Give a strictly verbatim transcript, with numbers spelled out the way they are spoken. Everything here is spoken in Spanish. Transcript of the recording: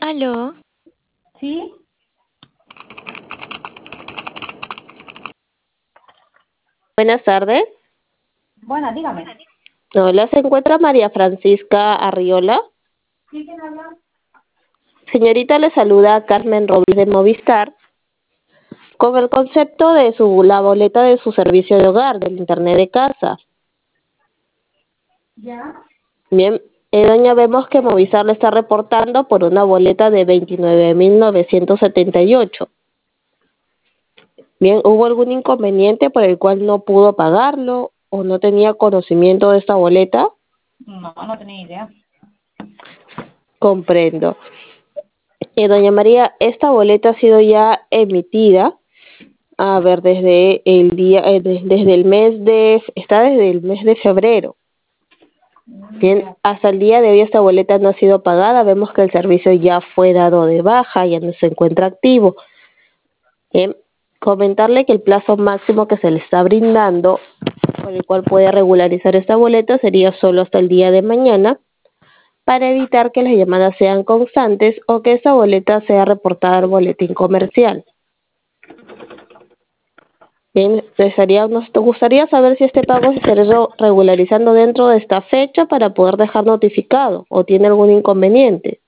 Aló, Sí, Buenas tardes. bueno, dígame. Hola, ¿se encuentra María Francisca Arriola? ¿Sí quién habla? Señorita, le saluda Carmen Robles de Movistar con el concepto de su la boleta de su servicio de hogar, del internet de casa. Ya. Bien, eh, doña, vemos que Movistar le está reportando por una boleta de veintinueve mil novecientos setenta y ocho. Bien, ¿hubo algún inconveniente por el cual no pudo pagarlo o no tenía conocimiento de esta boleta? No, no tenía idea. Comprendo. Eh, doña María, esta boleta ha sido ya emitida. A ver, desde el día, eh, de- desde el mes de, está desde el mes de febrero. Mm, Bien, ya. hasta el día de hoy esta boleta no ha sido pagada. Vemos que el servicio ya fue dado de baja, ya no se encuentra activo. Bien, comentarle que el plazo máximo que se le está brindando, por el cual puede regularizar esta boleta, sería solo hasta el día de mañana, para evitar que las llamadas sean constantes o que esta boleta sea reportada al boletín comercial. Bien, desearía- nos gustaría saber si este pago se estará re- regularizando dentro de esta fecha para poder dejar notificado o tiene algún inconveniente.